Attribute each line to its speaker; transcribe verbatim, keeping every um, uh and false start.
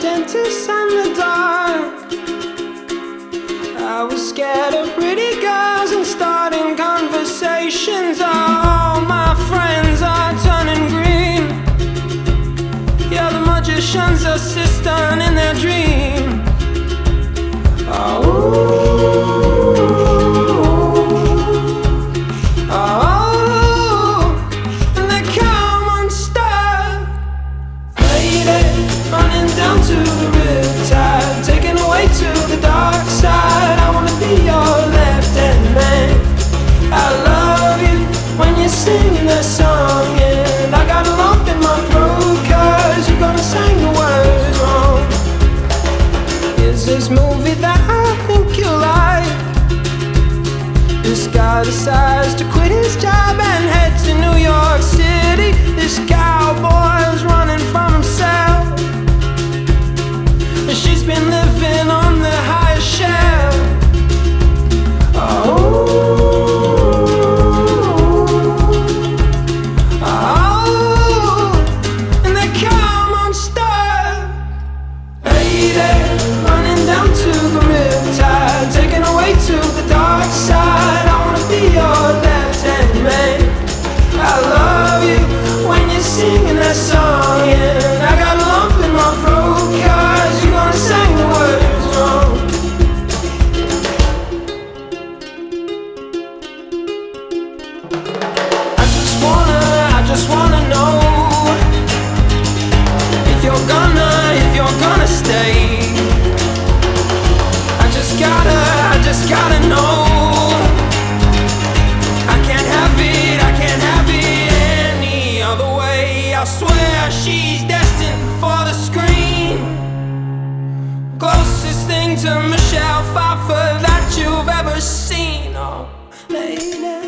Speaker 1: dentist and the dark. I was scared of pretty girls and starting conversations. All my friends are turning green. Yeah, the magician's assistant in their dream. Oh. Down to the riptide, taken away to the dark side. I wanna be your left-hand man. I love you when you're singing that song, and I got a lump in my throat 'cause you're gonna sing the words wrong. Here's this movie that I think you'll like. This guy decides to quit his job and head to New York City. This cowboy's running from himself. She's been living on the highest shelf. Oh, oh, and they come unstuck. Lady, running down to the riptide, taken away to the dark side. I wanna be your left-hand man. I love you when you're singing that song, and I got a lump in my throat 'cause you're gonna sing the words wrong. I just wanna, I just wanna know if you're gonna, if you're gonna stay. I just gotta, I just gotta know. I can't have it, I can't have it any other way. I swear she's destined for the screen. Closest thing to Michelle Pfeiffer that you've ever seen. Oh, lady.